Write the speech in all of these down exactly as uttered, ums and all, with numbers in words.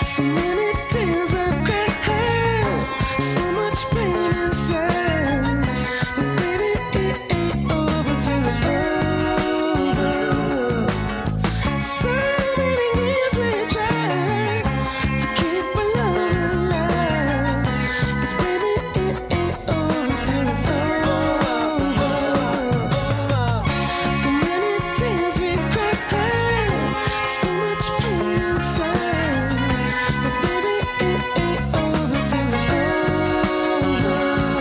So many tears I've cried, so much pain inside. But baby, it ain't over till it's over. So many years we tried to keep our love alive. 'Cause baby, it ain't over till it's over. So many tears we cried, so much pain inside. But baby, it ain't over till it's over.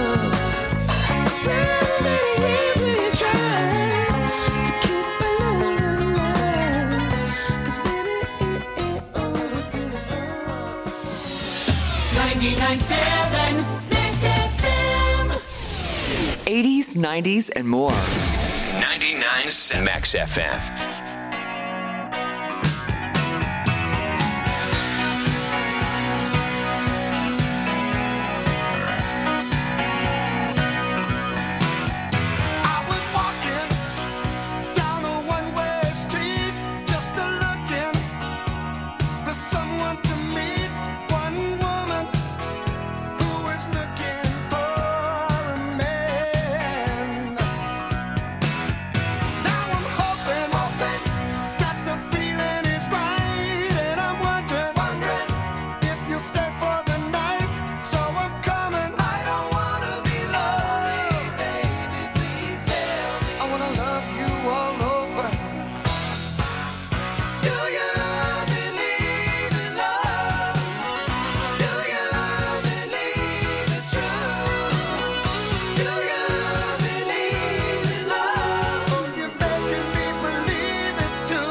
So many years we tried to keep our love alive. 'Cause baby, it ain't over till it's over. ninety-nine point seven Max F M. eighties, nineties, and more. ninety-nine point seven Max F M. I was walking down a one-way street, just a looking for someone to meet. One woman who was looking for a man. Now I'm hoping, hoping that the feeling is right, and I'm wondering, wondering if you'll stay for the night. So I'm coming. I don't wanna be lonely, baby. Please tell me. I wanna love you all over. Do you believe in love? Do you believe it's true? Do you believe in love? Oh, you're making me believe it too.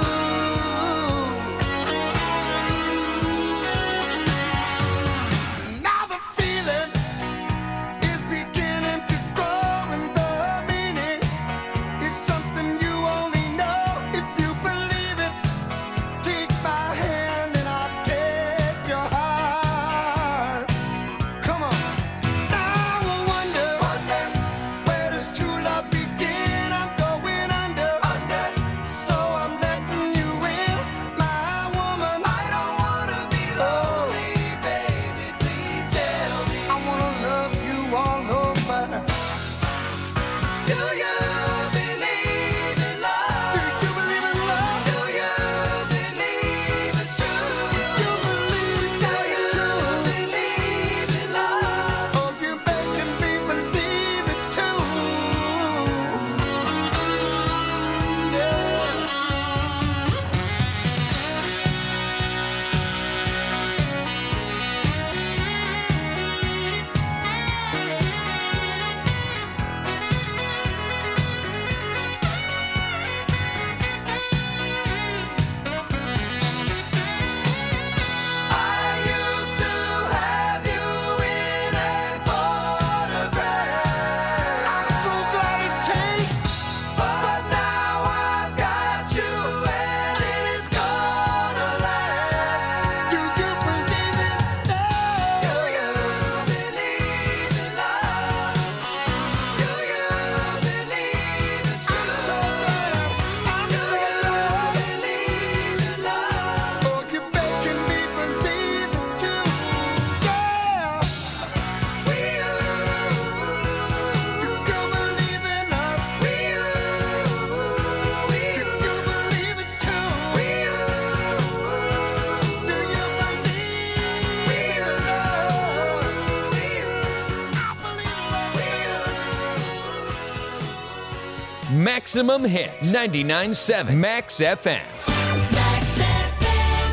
Now the feeling is beginning to grow, and the meaning is something you only know if you believe it. Take my hand and I'll take your heart. Come on. Now I wonder, wonder where does true love begin? I'm going under, under. So I'm letting you in, my woman. I don't wanna be lonely, baby. Please tell me. I wanna love you all over. Do you believe in love? Do you believe in love? Do you believe it's true? You believe that it's true? Believe in love? Oh, you're making me believe it too. Yeah. I used to have you in a photograph. I'm so glad it's changed, but now I've got you and it's gonna last. Do you believe in love? Do you believe in love? Do you believe it's true? I'm so glad, I'm so glad. Believe in love. Oh, you're making me believe it too. Yeah. We do you believe in love? We do you believe it too? We do you believe in love? I believe in love too. Maximum hits. ninety-nine point seven Max F M. Max F M.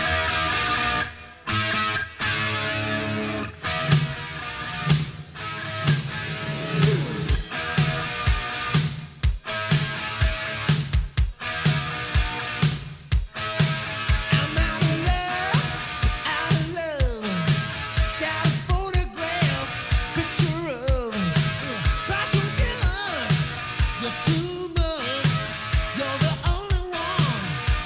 I'm out of love, out of love. Got a photograph, picture of passion killer. You're too much. You're the only one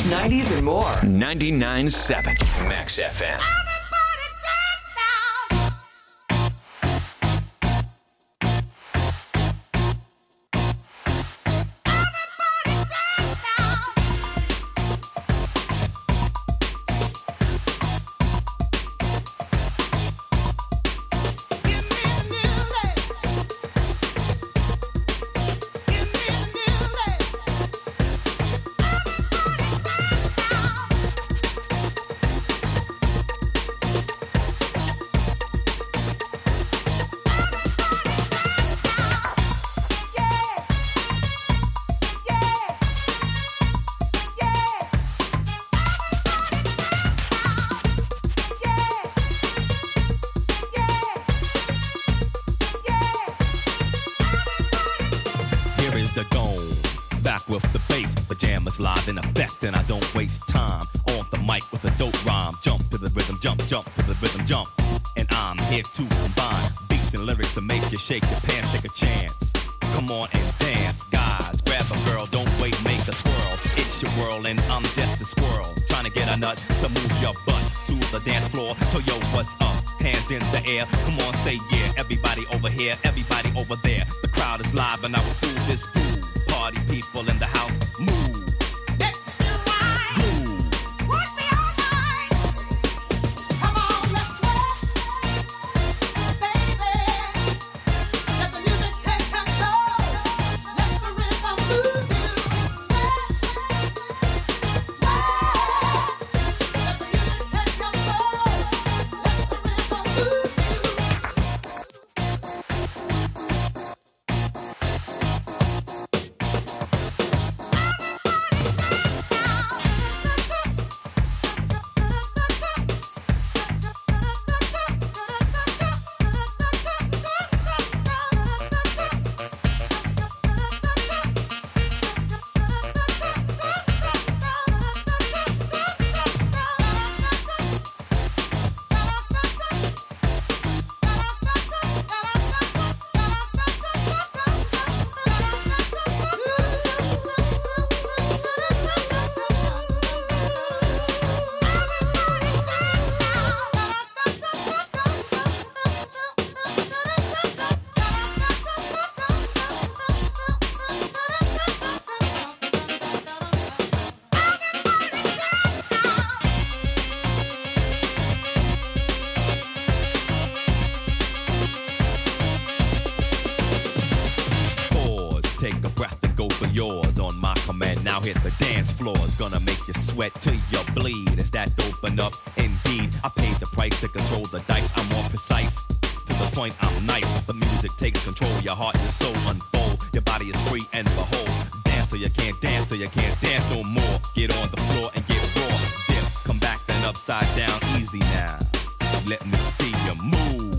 nineties, and more. ninety-nine point seven Max F M. Live in effect, and I don't waste time on the mic with a dope rhyme. Jump to the rhythm, jump, jump to the rhythm, jump. And I'm here to combine beats and lyrics to make you shake your pants, take a chance. Come on and dance, guys. Grab a girl, don't wait, make a twirl. It's your world, and I'm just a squirrel trying to get a nut to move your butt to the dance floor. So yo, what's up? Hands in the air, come on, say yeah. Everybody over here, everybody over there. The crowd is live, and I will do this groove. Party people in the house, move. Hit the dance floor, it's gonna make you sweat till you bleed. Is that open up? Indeed, I paid the price to control the dice. I'm more precise, to the point I'm nice. The music takes control, your heart and your soul unfold. Your body is free and behold. Dance so you can't dance, so you can't dance no more. Get on the floor and get raw. Dip, come back then upside down, easy now. Let me see you move.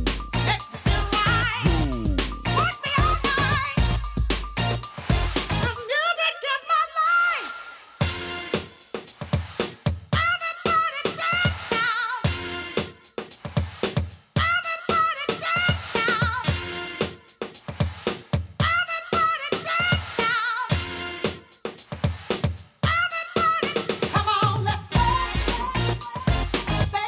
Come on, let's go.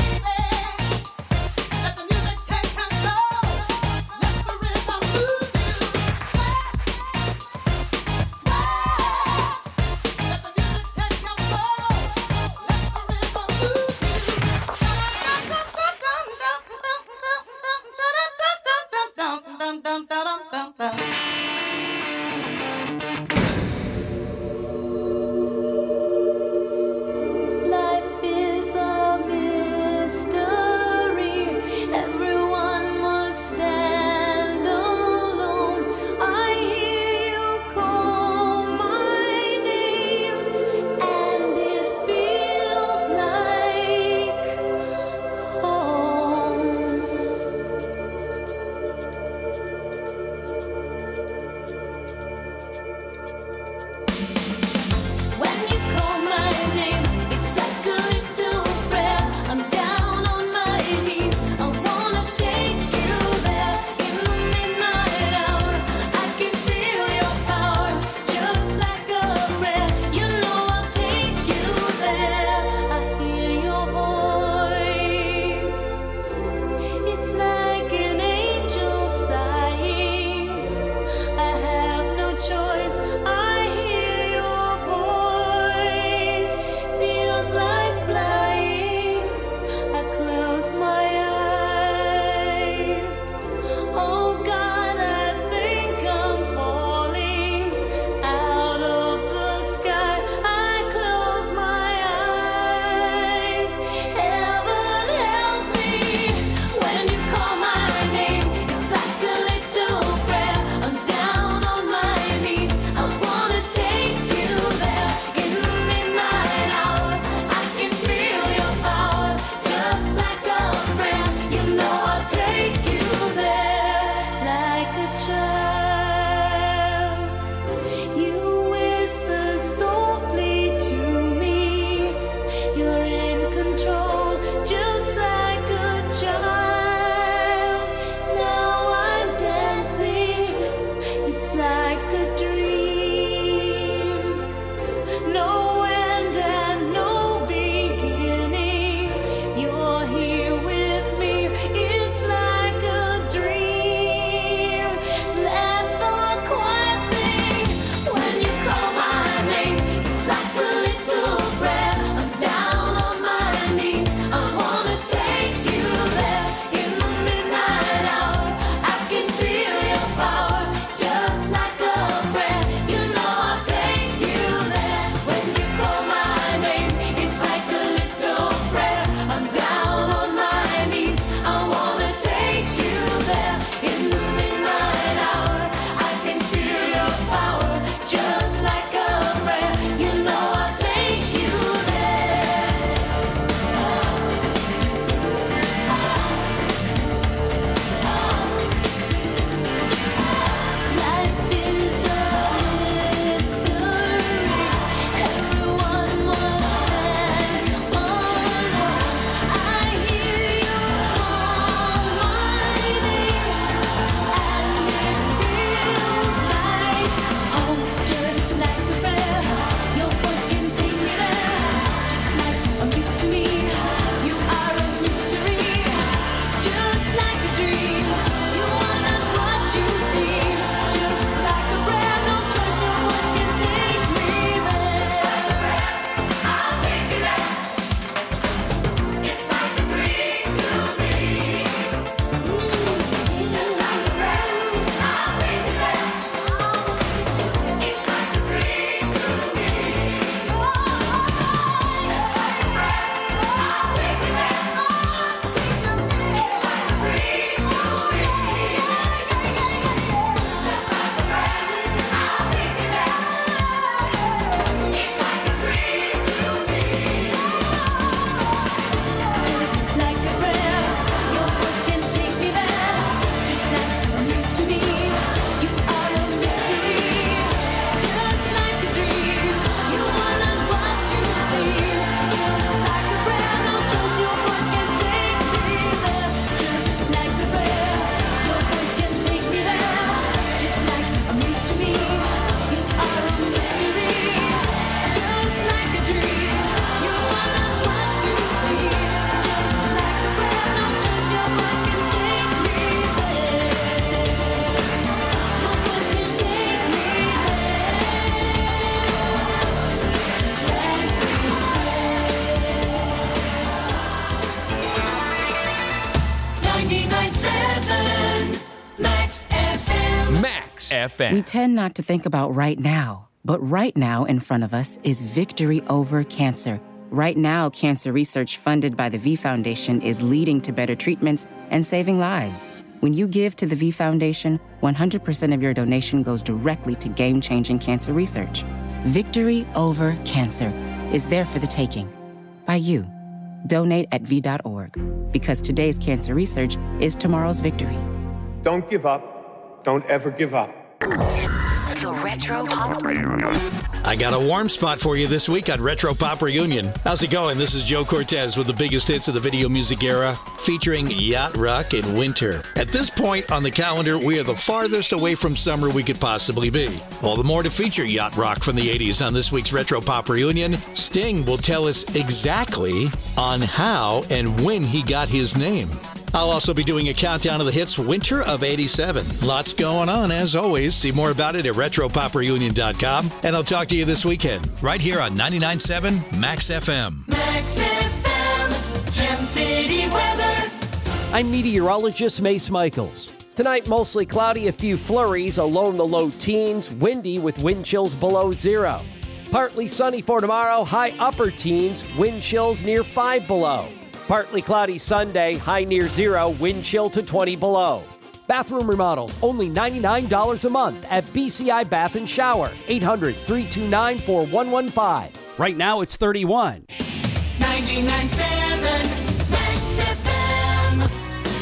Max F M. We tend not to think about right now, but right now in front of us is victory over cancer. Right now, cancer research funded by the V Foundation is leading to better treatments and saving lives. When you give to the V Foundation, one hundred percent of your donation goes directly to game-changing cancer research. Victory over cancer is there for the taking. By you. Donate at V dot org. Because today's cancer research is tomorrow's victory. Don't give up. Don't ever give up. The Retro Pop I got a warm spot for you this week on Retro Pop Reunion. How's it going? This is Joe Cortez with the biggest hits of the video music era, featuring Yacht Rock in winter. At this point on the calendar, we are the farthest away from summer we could possibly be. All the more to feature Yacht Rock from the eighties on this week's Retro Pop Reunion. Sting will tell us exactly on how and when he got his name. I'll also be doing a countdown of the hits winter of eighty-seven. Lots going on, as always. See more about it at retro pop reunion dot com. And I'll talk to you this weekend, right here on ninety-nine point seven Max F M. Max F M, Gem City weather. I'm meteorologist Mace Michaels. Tonight, mostly cloudy, a few flurries, a low in the low teens, windy with wind chills below zero. Partly sunny for tomorrow, high upper teens, wind chills near five below. Partly cloudy Sunday, high near zero, wind chill to twenty below. Bathroom remodels, only ninety-nine dollars a month at B C I Bath and Shower, eight hundred, three two nine, four one one five. Right now it's thirty-one. ninety-nine point seven Max F M.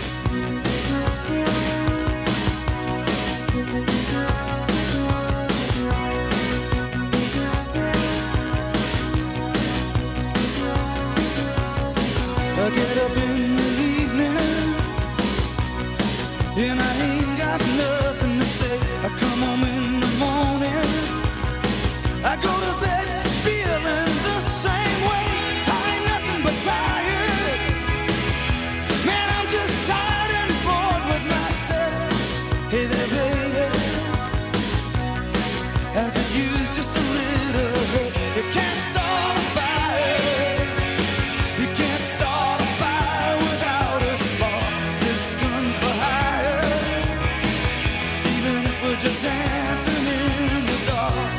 I get up in the evening and I ain't got nothing to say. I come home in the morning, I go to bed feeling the same way. I ain't nothing but tired. Man, I'm just tired and bored with myself. Hey there, baby, I could use just a little help. You can't start a fire. You can't start a fire without a spark. This gun's for hire, even if we're just dancing in the dark.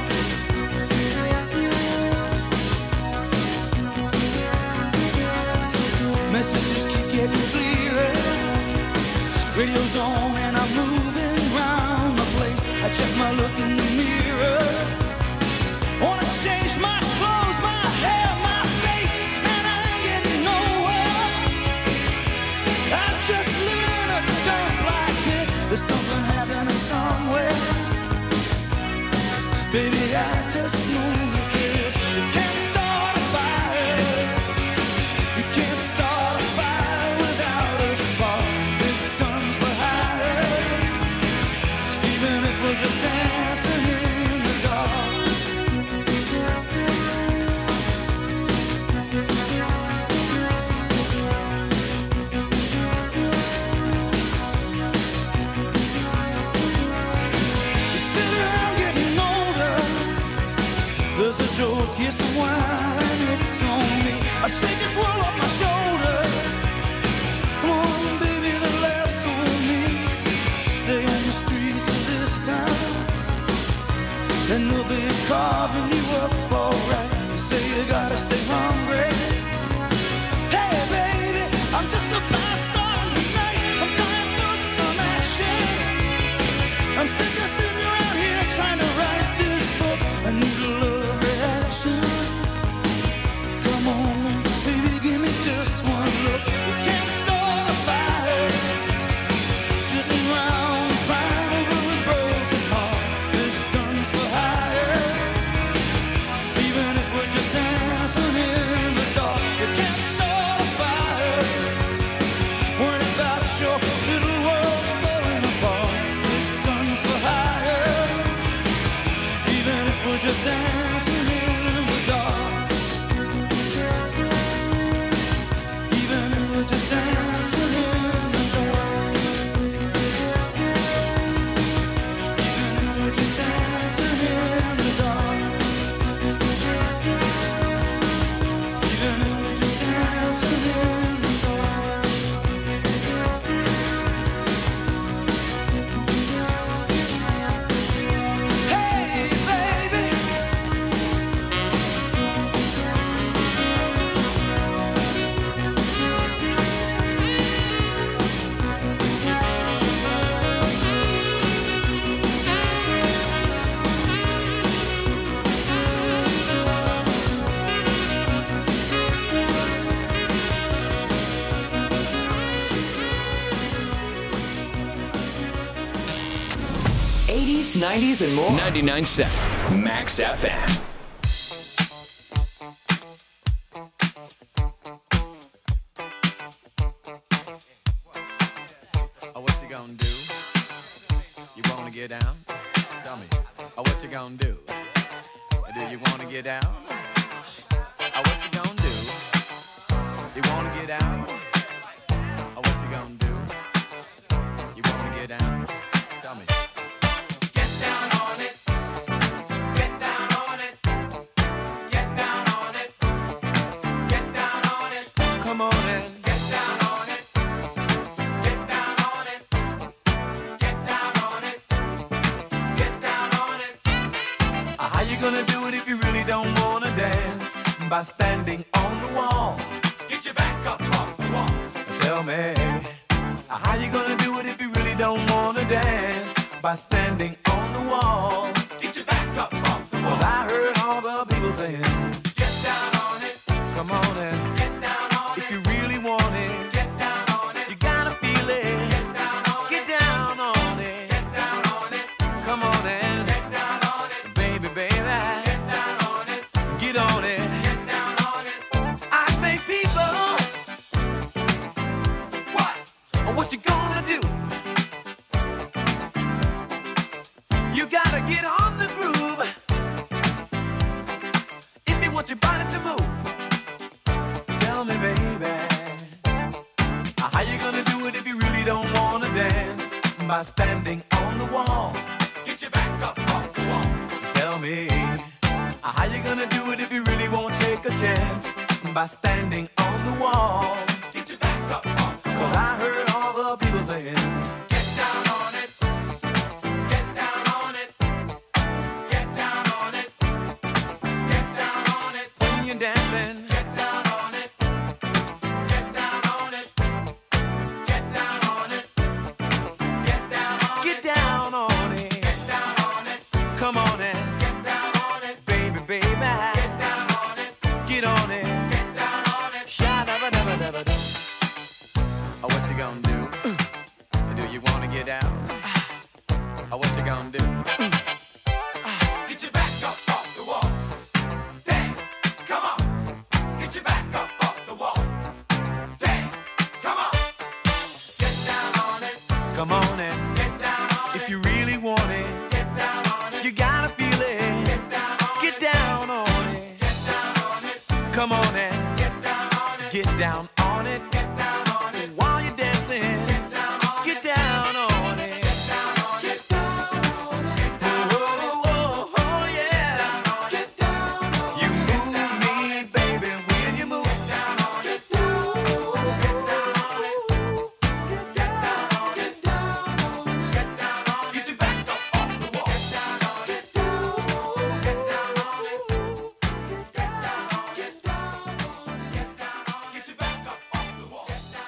Messages keep getting clearer. Radio's on and I'm moving around the place. I check my look in the mirror. Wanna change my clothes, my hair, my face, and I ain't getting nowhere. I'm just living in a dump like this. There's something happening somewhere. Baby, I just know that this. You can't start a fire. You can't start a fire without a spark. This gun's for hire, even if we're just dancing in the dark. You sit around getting older. There's a joke, here's some wine, it's on me. I shake this world off my shoulders. Come on, baby, the laughs on me. Stay on the streets of this town, and they'll be carving you up alright. You say you gotta stay hungry. Hey, baby, I'm just about starting tonight. I'm dying for some action. I'm sick of sitting around here trying to write this book. I need a love reaction. Come on, man, baby, give me just one look. You can't start a fire sitting around crying over a broken heart. This gun's for hire, even if we're just dancing eighties, nineties, and more. ninety-nine point seven Max F M. Oh, what you gonna do? You wanna get down? Tell me. Oh, what you gonna do? Do you wanna get down? Oh, what you gonna do? You wanna get out? Oh, what you gonna do? You wanna get down? Tell me. Get down on it. Get down on it. Get down on it. Get down on it. Come on and get down on it. Get down on it. Get down on it. Get down on it. Uh, How you gonna do it if you really don't wanna dance? By standing on the wall. Get your back up off the wall. Tell me, uh, how you gonna do it if you really don't wanna dance? By standing on the wall. Get your back up off the wall. 'Cause I heard all the people saying, get down on it. Come on and get down on it. If you really want it, get down on it. You gotta feel it. Get down on it. Get down on it. Get down on it. Come on and get down on it. Baby, baby. Get down on it. Get on it. Get down on it. I say, people, what? What you gonna do? You gotta get on the groove if you want your body to move. Tell me, baby, how you gonna do it if you really don't wanna dance? By standing on the wall. Get your back up off the wall. Tell me, how you gonna do it if you really won't take a chance? By standing on the wall. Get your back up off the wall. 'Cause I heard all the people saying, get down on it. Get down on it. Get down on it. Get down on it. When you're dancing, get down on it. Get down on it. Get down on it. Get down on it. Get down on it. Get down on it. Come on and get down on it. Baby, baby. Get down on it. Get on it. Get down on it. Sha-da-ba-da-ba-da-ba-da. Oh, what you gonna do? Do you wanna get down? Oh, what you gonna do? Get your back up off the wall. Dance, come on. Get your back up off the wall. Dance, come on. Get down on it. Come on and get down on it. If you really want it, get down on it. You gotta feel it. Get down on it. Get down on it. Get down on it. Come on and get down on it. Get down on it. Get down on it. While you're dancing, get down on it. Get down on it. Get down on it. Get down on it. Oh, oh, oh, oh, yeah. Get down on it. You move me, baby, when you move. Get down on it. Get down on it. Get down on it. Get down on it. Get down on it. Get down on it. Get your back up off the wall. Get down on it. Get down on it. Get down on it. Get down on it. Get down on it. Get down on it. Get your back up off the wall.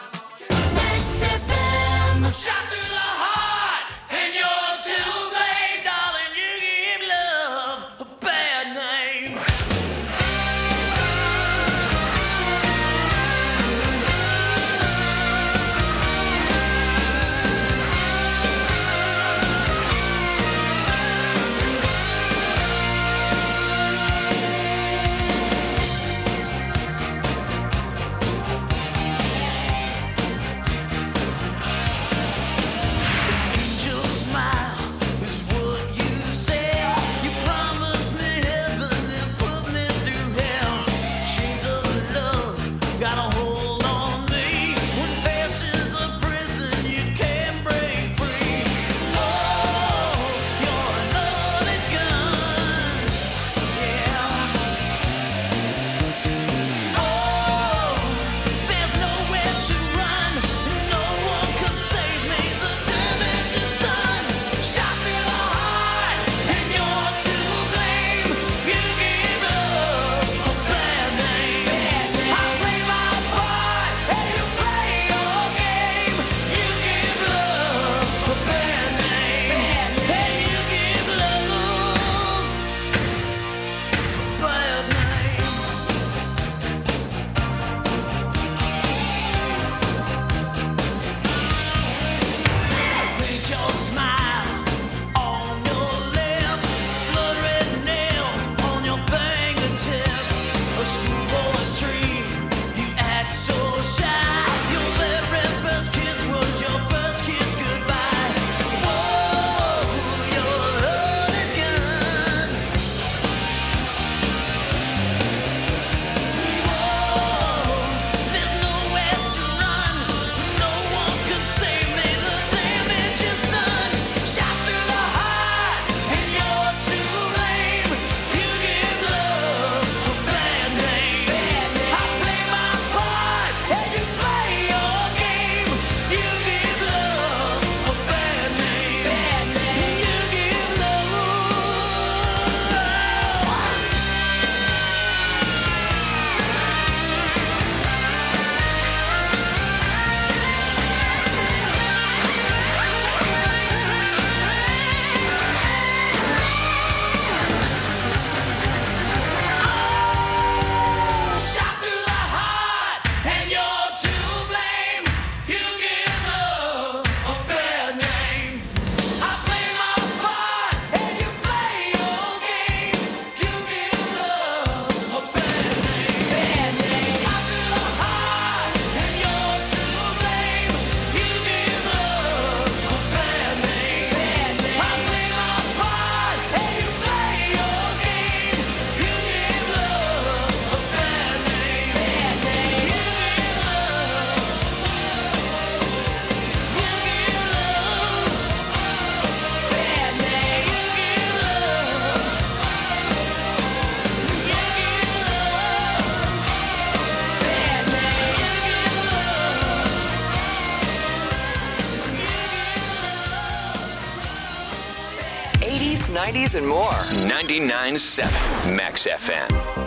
nineties, and more. ninety-nine point seven Max F M.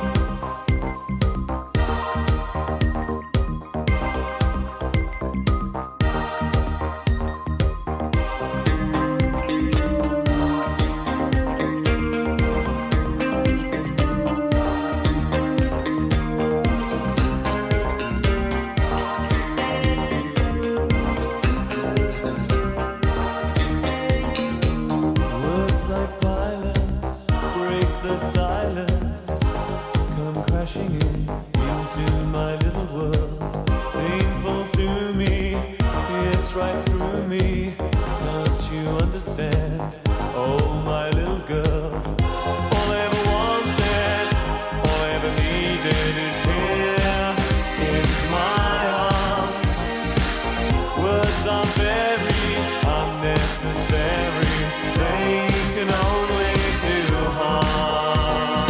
Words like violence break the silence, come crashing in into my little world. Painful to me, it's right through me. Can't you understand? Oh, my little girl. All I ever wanted, all I ever needed is here in my arms. Words are very unnecessary. They can only do harm.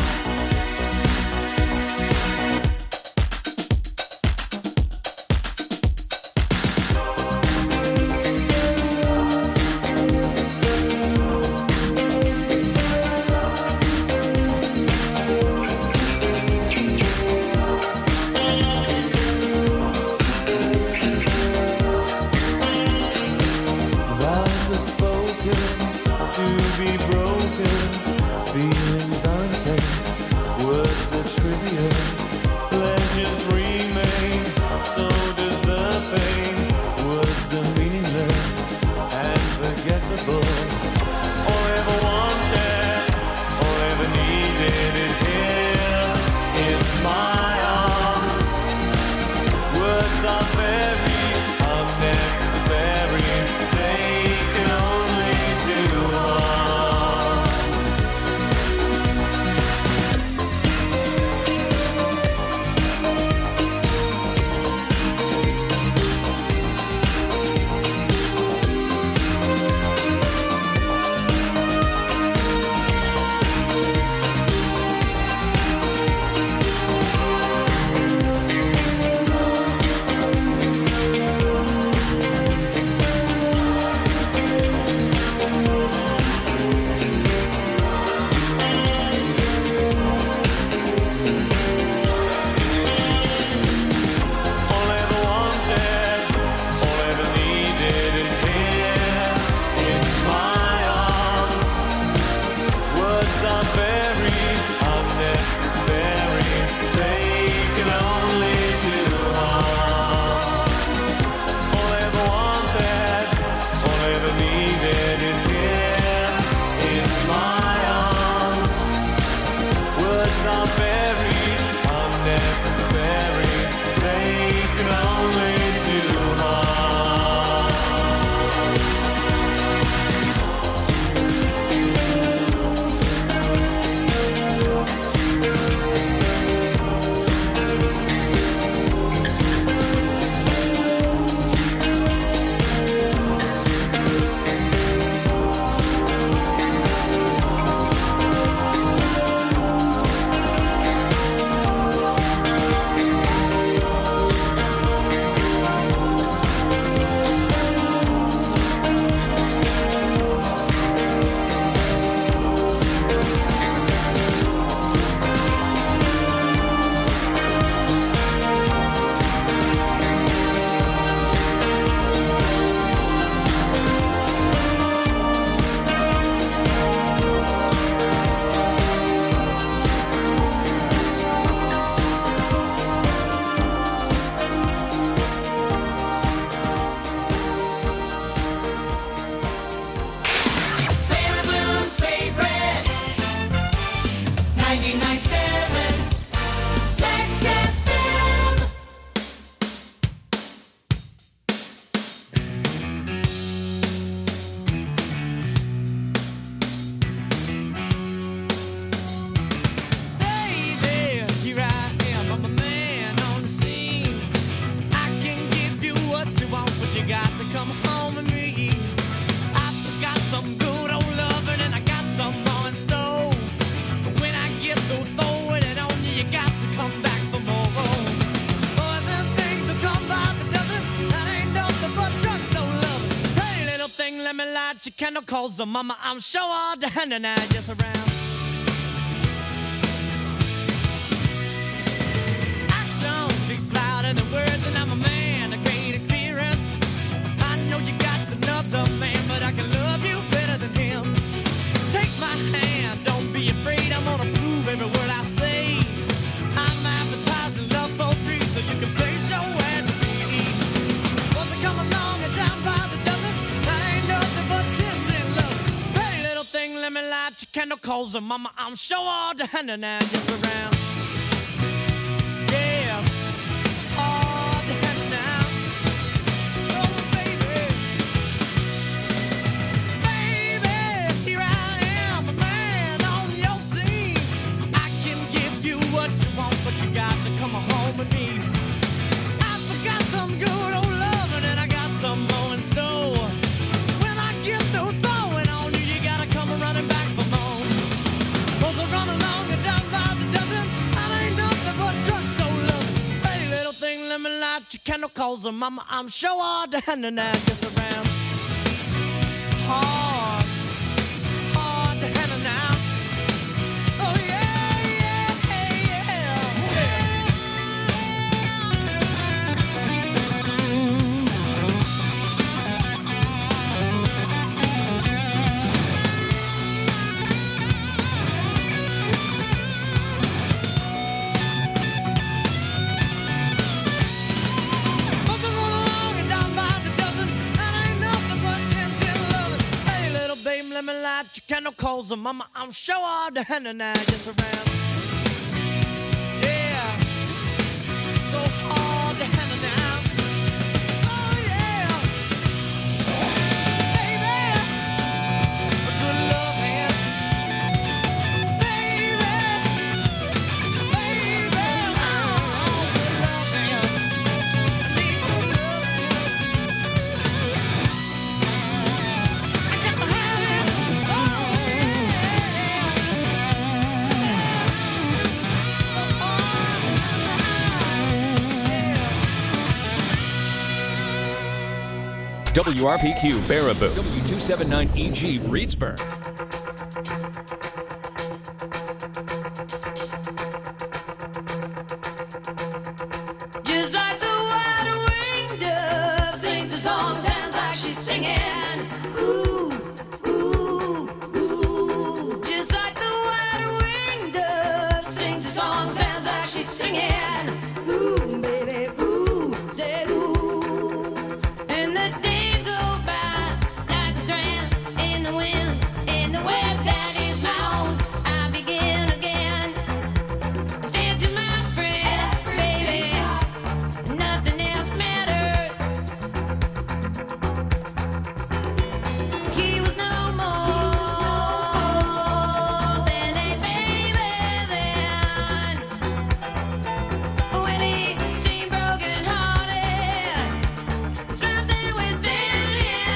Vows are spoken to be broken. Feelings are intense, words are trivial. Pleasures remain, so does the pain. Words are meaningless and forgettable. All I ever wanted, all I ever needed is here in my arms. Words are very unnecessary. They can only do harm. All I ever wanted, all I ever needed is here in my arms. Words are very unnecessary. They can only do harm. All I ever wanted, all I ever needed is here in my arms. Words are very unnecessary. They can only do harm. Baby Blues favorite. ninety-nine point seven Max F M. Baby, here I am, I'm a man on the scene. I can give you what you want, but you got to come home with me. I've got some good old loving and I got some more in store. But when I get through throwing it on you, you got to come back for more. Boys and things that come by the dozen, that ain't nothing but drugs, no love. Hey, little thing, let me lie light your candle, cause the mama, I'm sure all the hand and I just around. Action speaks louder than words, and I'm a man, a great experience. I know you got another man, but I can love you better than him. Take my hand, don't be afraid, I'm gonna prove every word I say. I'm advertising love for free, so you can place your hand to me. Once I come along and down by the dozen, that ain't nothing but kissing love. Hey, little thing, let me light your candle, cause the mama, I'm sure all the hand and I just around. Yeah, all the hand now. Oh, baby. Baby, here I am, a man on your scene. I can give you what you want, but you got to come home with me. I forgot some good old loving, and I got some more in store. When I get through throwing on you, you gotta come running back for more. Cause I run along and down by the dozen, that ain't nothing but drugstore loving. Hey, little thing, let me light your candle, cause the mama, I'm sure all the hand and I just around. Hard, hard to handle now. Oh yeah, yeah, yeah, yeah. Must have run along and down by the dozen, that ain't nothing but ten cent loving. Hey, little babe, let me light your candle, cause the mama, I'm sure all the hand and I just around. Yeah, so hard to handle now. Oh yeah, baby, a good love hand. Baby, baby, oh, good love hand. I need good love hand. I got to have it. Oh W R P Q Baraboo, W two seventy-nine E G Reedsburg. Just like the white-winged dove sings a song, sounds like she's singing. Ooh, ooh, ooh. Just like the white-winged dove sings a song, sounds like she's singing. Ooh, baby, ooh, say ooh. And the days go by like a strand in the wind, in the web that is my own. I begin again. Said to my friend, baby, nothing else matters. He was no more than a baby then. When he seemed broken hearted, something within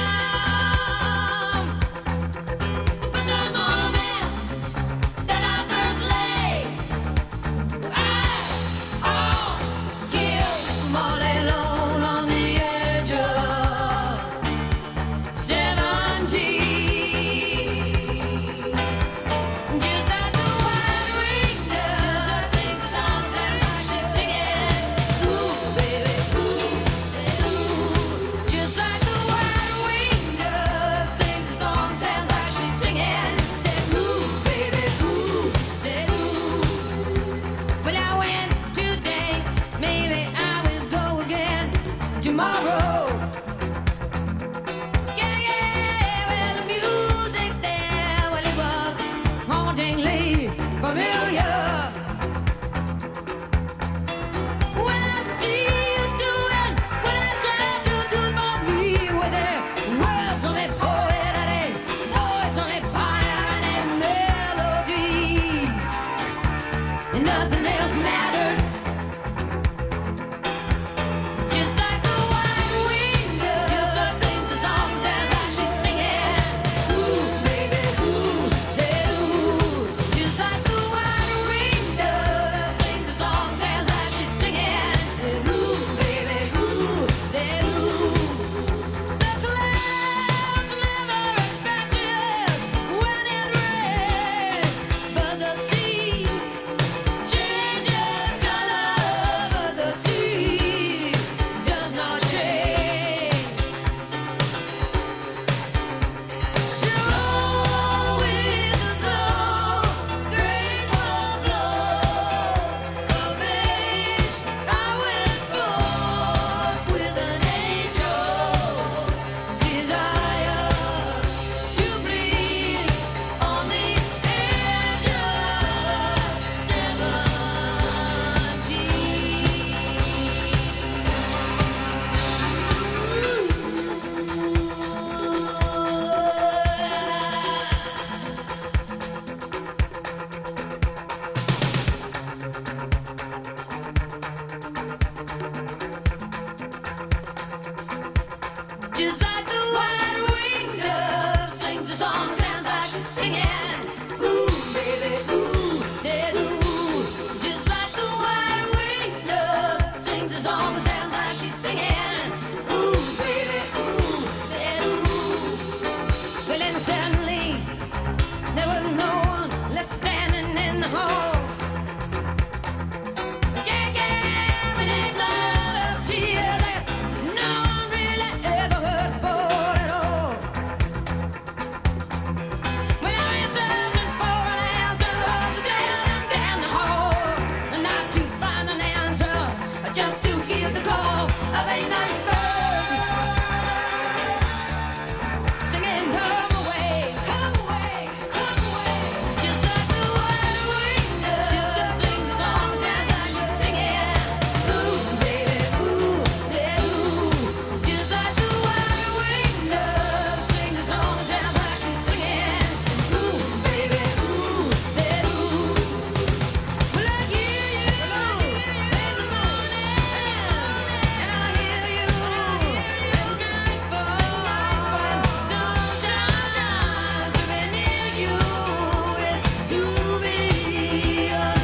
him. But the moment that I first lay eyes on you, I'm all alone on the edge of seventeen. Just like the white-winged dove sings a song, sounds like she's singing. Ooh, baby, ooh, ooh. Just like the white-winged dove sings a song, sounds like she's singing. Said ooh, baby, ooh, said ooh. Well, I went today, maybe I will go again tomorrow. Yeah, yeah, well, the music there, well, it was hauntingly familiar. When I see you doing what I tried to do for me, with their words on their poetry, voice on their fire and their melody, and nothing else mattered. Just like the white-winged Just like the white-winged dove sings a song, sounds like she's singing. Ooh, baby, ooh, said ooh. Just like the white-winged dove sings a song, sounds like she's singing. Ooh, baby, ooh, said ooh. Well, then suddenly there was no one left standing in the hall. Yeah, yeah, with a flood of tears that no one really ever heard for at all. When I am searching for an answer, staring down the hall, and not to find an answer, just to hear the call of a night bird singing, come away, come away, come away. Just like the white-winged dove sings a song, sounds like she's singing. Ooh, baby, ooh, yeah, ooh. Just like the white-winged dove sings a song, sounds like she's singing. Ooh, baby, ooh, yeah, ooh. Well, I hear you in the morning, and I hear you at nightfall. Sometimes to be near you is to be unable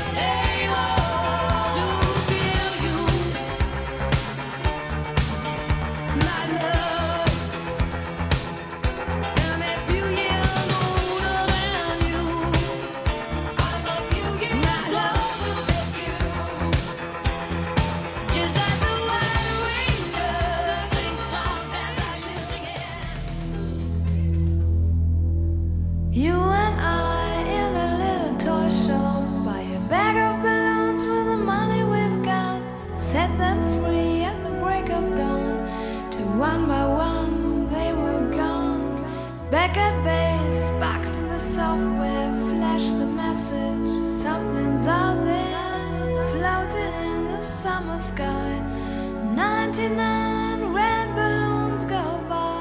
to feel you, my love. I'm a few years older than you. I'm a few years older than you. Just like the white-winged dove sings a song, sounds like she's singing. You and I in a little toy shop, buy a bag of balloons with the money we've got, set them free at the break of dawn. Till one by one they were gone. Back at base, box in the software, flash the message. Something's out there, floating in the summer sky. ninety-nine red balloons go by.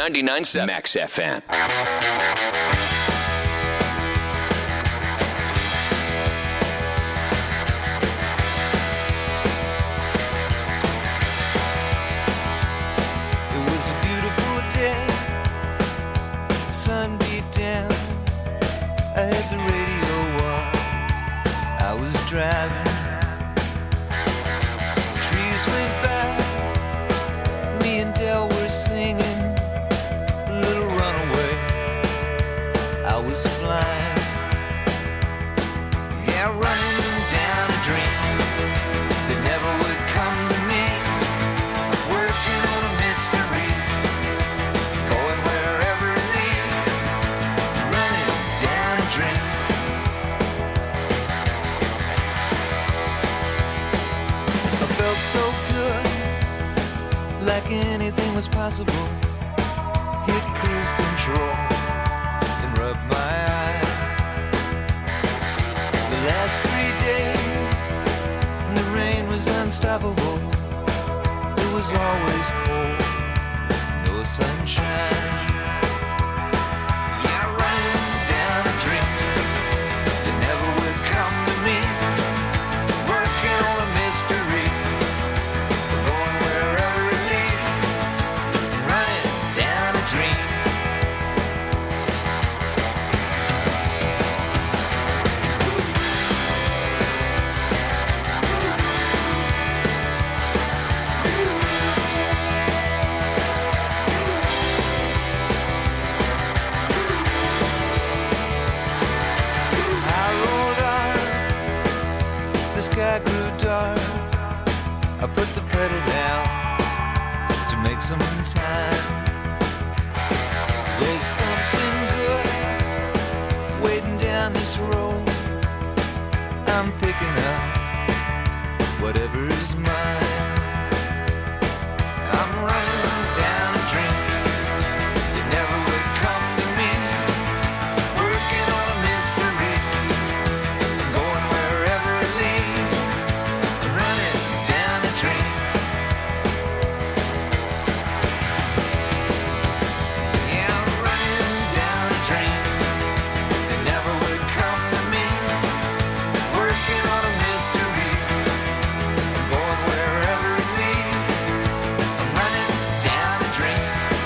ninety-nine point seven Max F M. It was a beautiful day. Sun beat down. I had the radio on. I was driving. Trees went by. Me and Del were singing a little runaway. I was flying. Yeah, running down a dream that never would come to me. Working on a mystery. Going wherever it leads. Running down a dream. I felt so good, like anything was possible. Hit cruise control and rub my eyes. The last three days, and the rain was unstoppable. It was always cold, no sunshine. Yeah, running down a dream that never would come to me. Working on a mystery. Going wherever it leads. Running down a dream. I rolled on. The sky grew dark. I put the pedal down to make some time. There's something good waiting down this road. I'm picking up whatever's mine. I'm running down a dream that never would come to me. Working on a mystery. Going wherever it leads. Running down a dream. Yeah, I'm running down a dream that never would come to me. Working on a mystery. Going wherever it leads. I'm running down a dream.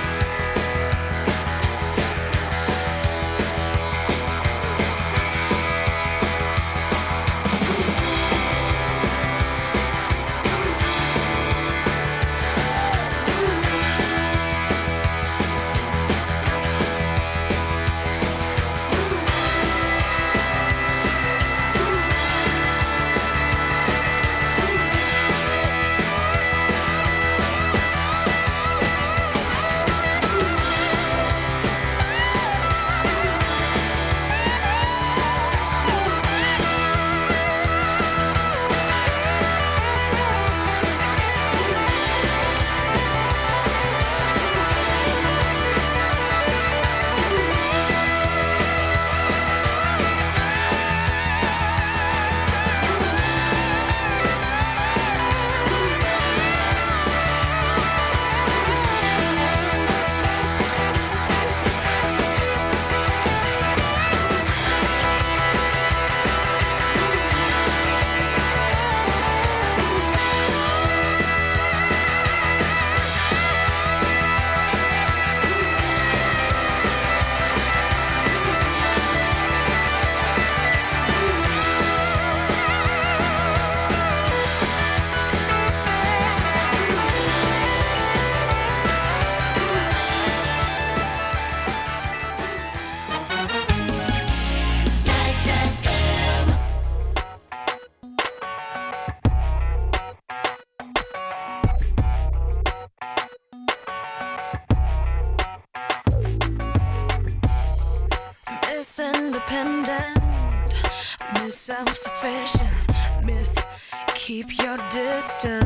Miss Independent, Miss Self-Sufficient, Miss Keep Your Distance,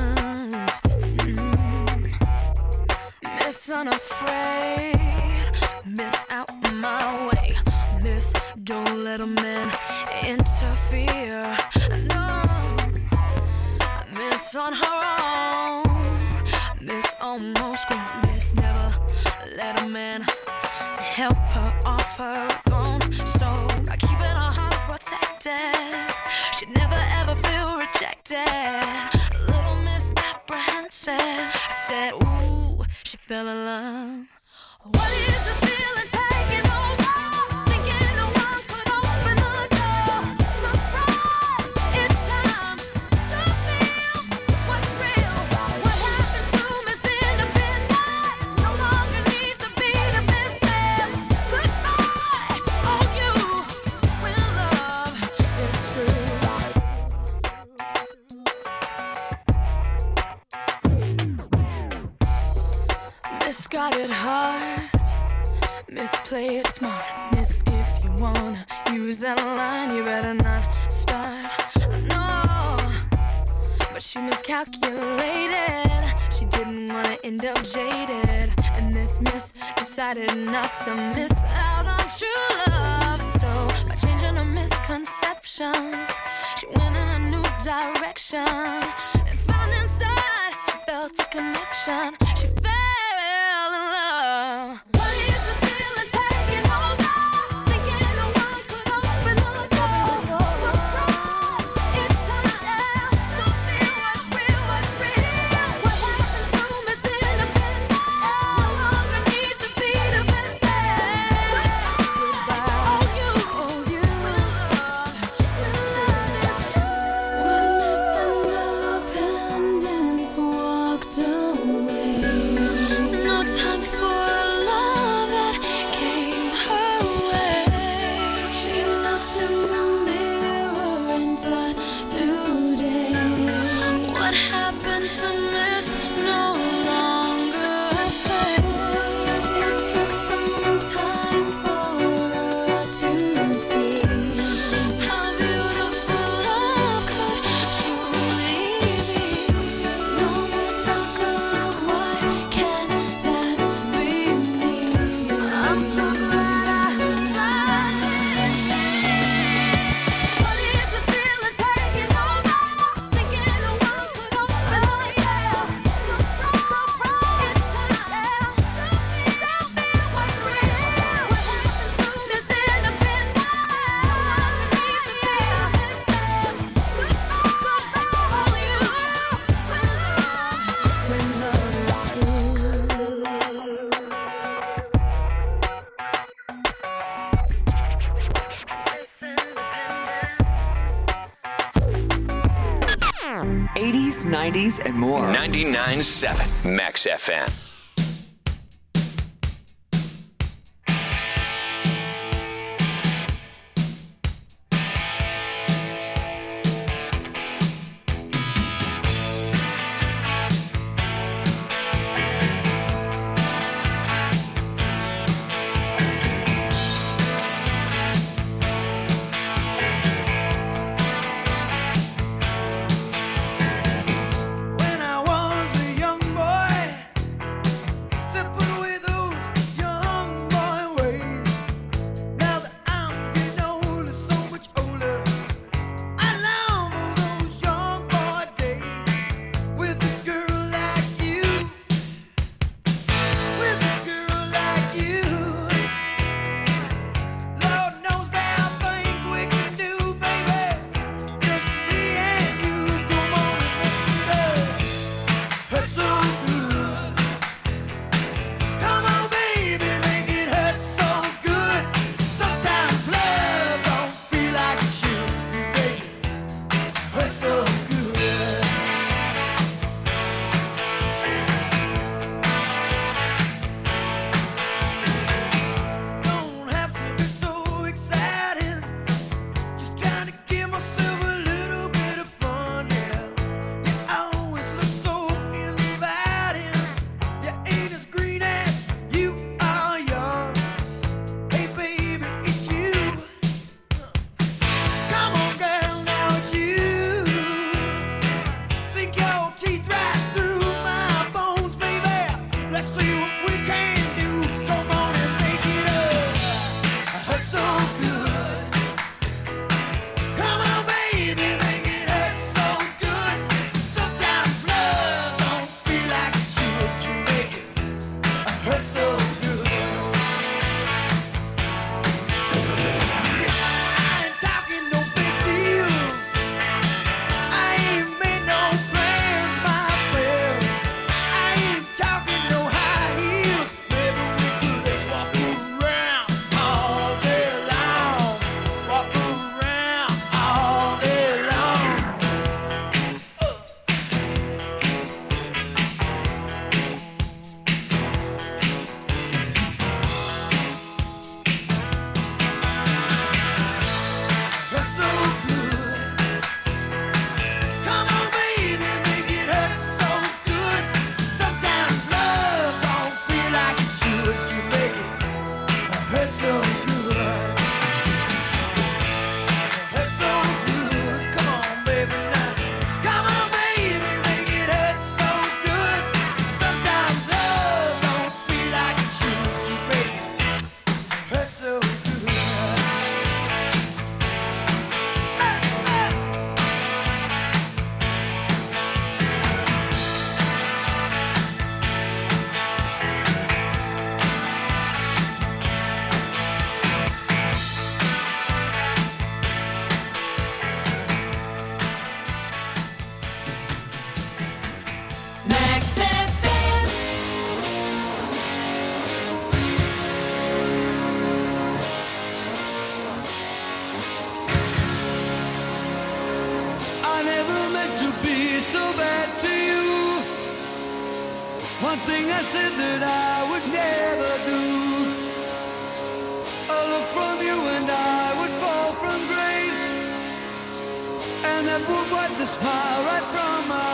mm. Miss Unafraid, Miss Out My Way, Miss Don't Let a Man Interfere, no, Miss On Her Own, Miss Almost Grown, Miss Never Let man to help her off her throne. So by keeping her heart protected, she'd never ever feel rejected. A little misapprehensive. I said, ooh, she fell in love. What is this feeling taking over? Thinking no one could open the door. Surprise, it's time to feel what's real. What happened to Miss Independence? No longer needs to be defensive. Goodbye, all you when love is true. Misguided heart, misplay it smart. Miss, if you wanna use that line, you better not start. No, but she miscalculated. She didn't wanna end up jaded, and this miss decided not to miss out on true love. So by changing her misconceptions, she went in a new direction and found inside she felt a connection. She fell in love. What is the feeling taking over? Thinking no one could open the door. Surprise, it's time to feel what's real, what's real. What happened to Miss Independence? No longer need to be defensive. Goodbye, all you, all you when love is true. When Miss Independence walked away, no time for love that came her way. She looked in the mirror and thought, today, what happened to Miss no longer fades. It took some time for her to see how beautiful love could truly be. No more talk of why can't that be me. I'm so glad I finally see. What is this feeling taking over? Thinking no one could open the door. Surprise, surprise, it's time to feel what's real. What happened to Miss Independence? Goodbye, goodbye, all you when love, when eighties, nineties, and more. ninety-nine point seven Max F M. When I was a young boy, me so bad to you. One thing I said that I would never do. A look from you and I would fall from grace, and that would wipe the smile right from my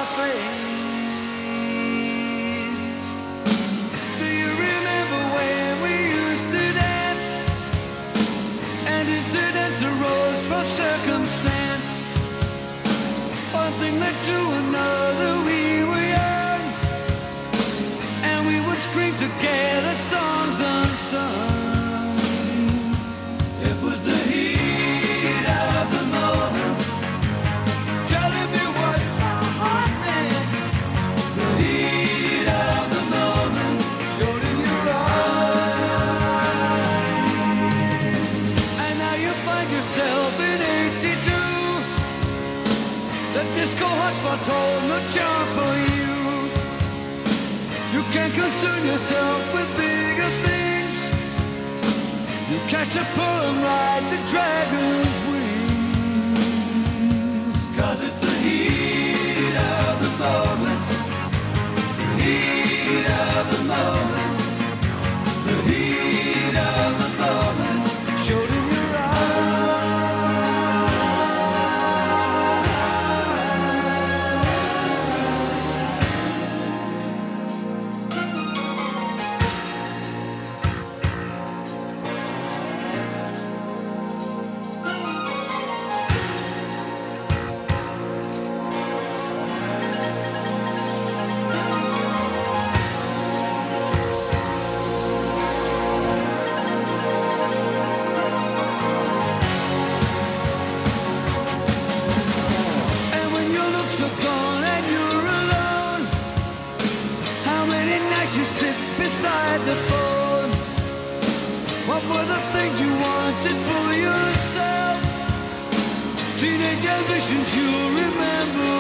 face. Do you remember when we used to dance? And incidents arose from circumstance. One thing led to another, we were young, and we would scream together songs unsung. It was the heat of the moment, telling me what my heart meant. The heat of the moment showed in your eyes. And now you find yourself in eighty-two. The disco hotspots hold no charm for you. You can't concern yourself with bigger things. You catch a pull and ride the dragon's wings. Cause it's the heat of the moment. The heat of the moment. The heat of the moment showed in your are gone and you're alone. How many nights you sit beside the phone? What were the things you wanted for yourself? Teenage ambitions you'll remember